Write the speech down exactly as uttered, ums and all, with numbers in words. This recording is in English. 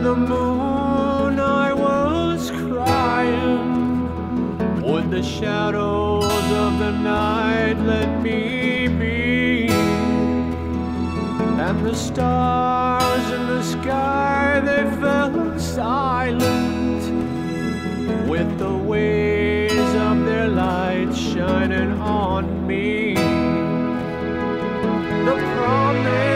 the moon I was crying. Would the shadows of the night let me be? And the stars in the sky, they fell silent, with the waves of their light shining on me. The promise